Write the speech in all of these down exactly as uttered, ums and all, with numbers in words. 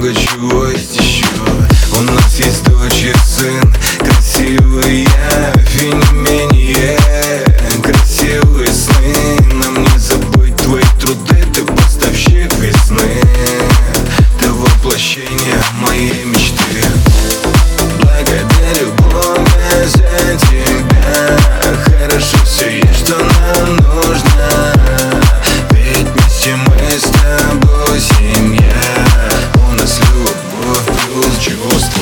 много чего есть еще. У нас есть дочь и сын, красивые, и не менее красивые сны. Нам не забыть твои труды, ты поставщик весны, ты воплощение моей мечты. Благодарю Бога за тебя, хорошо все есть, что нам нужно. Ведь вместе мы с тобой семья, у нас любовь плюс чувства.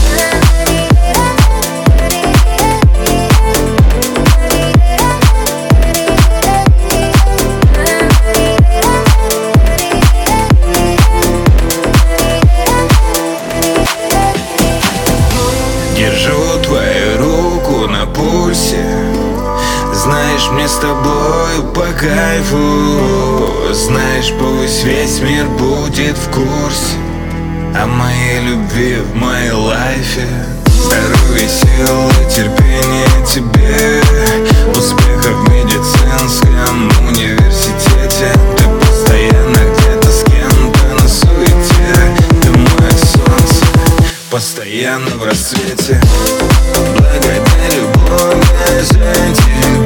Держу твою руку на пульсе, знаешь, мне с тобой по кайфу. Знаешь, пусть весь мир будет в курсе о моей любви в моей лайфе. Здоровья, сил и терпения тебе, успеха в медицинском университете. Ты постоянно где-то с кем-то на суете, ты мое солнце, постоянно в рассвете. Благодарю Бога за тебя.